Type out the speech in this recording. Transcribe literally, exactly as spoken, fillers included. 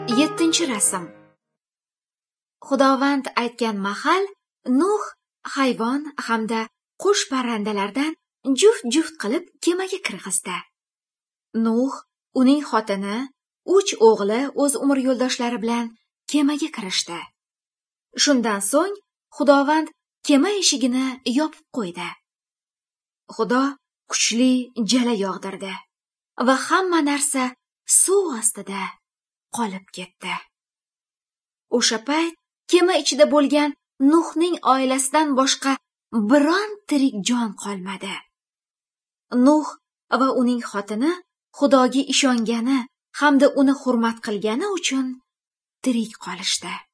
Yettinchi rasm. Xudovand aytgan mahal Nuh hayvon hamda qush parrandalardan juft-juft qilib kemaga kirg'izdi. Nuh, uning xotini, uch o'g'li o'z umr yo'ldoshlari bilan kemaga kirishdi. Shundan so'ng Xudovand kema eshigini yopib qo'ydi. Xudo kuchli jala yog'dirdi va hamma narsa suv ostida qolib ketdi. O'sha payt kema ichida bo'lgan Nuhning oilasidan boshqa biron tirik jon qolmadi. Nuh va uning xotini Xudoga ishongani hamda uni hurmat qilgani uchun tirik qolishdi.